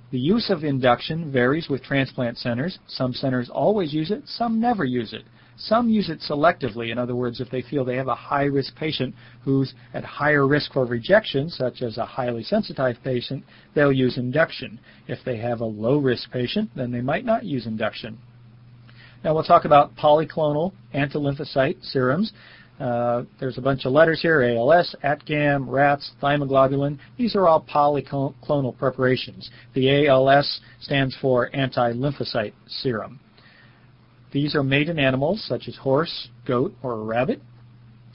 The use of induction varies with transplant centers. Some centers always use it, some never use it. Some use it selectively. In other words, if they feel they have a high-risk patient who's at higher risk for rejection, such as a highly sensitized patient, they'll use induction. If they have a low-risk patient, then they might not use induction. Now we'll talk about polyclonal antilymphocyte serums. There's a bunch of letters here: ALS, ATGAM, RATS, thymoglobulin. These are all polyclonal preparations. The ALS stands for anti-lymphocyte serum. These are made in animals such as horse, goat, or a rabbit.